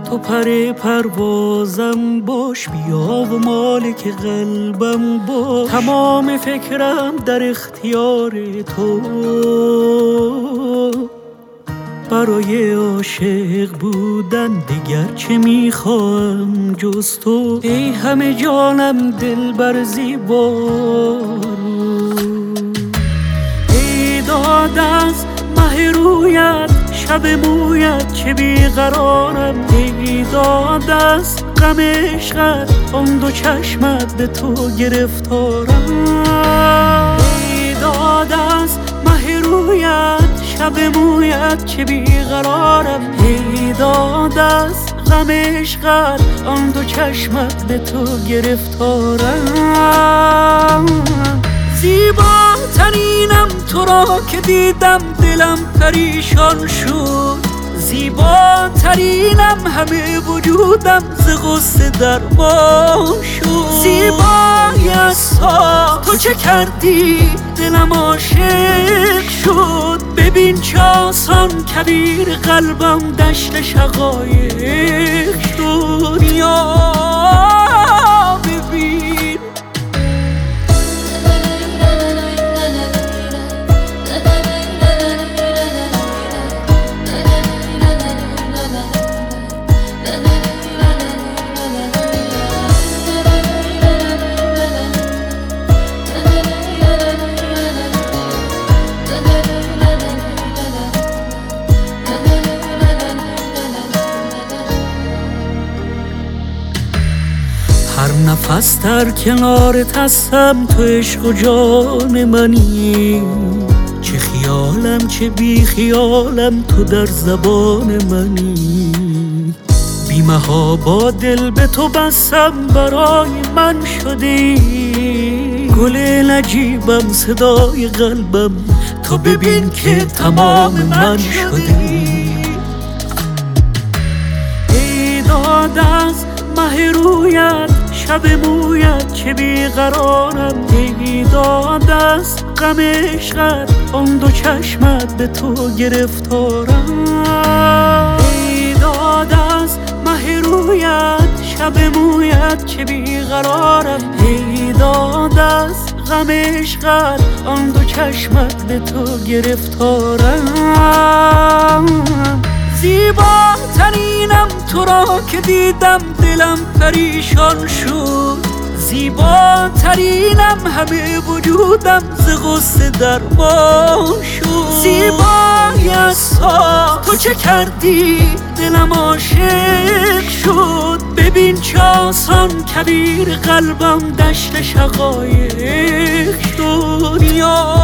تو پر پروازم باش، بیا و مالک قلبم باش. تمام فکرم در اختیار تو، برای عاشق بودن دیگر چه میخواهم جز تو. ای همه جانم دلبر زیبا، ای داد از مه رویت شب مویت چه بیقرارم. ای داد از غم عشقت آن دو چشمت به تو گرفتارم. ای داد از مه رویت شب مویت چه بیقرارم. ای داد از غم عشقت آن دو چشمت به تو گرفتارم. زیباترینم تو را که دیدم دلم پریشان شد. زیباترینم همه وجودم ز غصه درمان شد. زیبایی از تو چه کردی دلم عاشق شد. ببین چه آسان کبیر قلبم دشت شقایق شد. یا ببین هر نفس در کنارت هستم، تو عشق و جان منی. چه خیالم چه بی خیالم تو در زبان منی. بی محابا دل به تو بستم برای من شدی. گل نجیبم صدای قلبم تو ببین که تمام من شدی. ای داد از مه رویت شب مویت چه بیقرارم. ای داد از غم عشقت آن دو چشمت به تو گرفتارم. ای داد از مه رویت شب مویت چه بیقرارم. ای داد از غم عشقت آن دو چشمت به تو گرفتارم. زیباترینم تو را که دیدم دلم پریشان شد. زیباترینم همه وجودم ز غصه درمان شد. زیبایی از تو چه کردی دلم عاشق شد. ببین چه آسان کبیر قلبم دشت شقایق شد. یا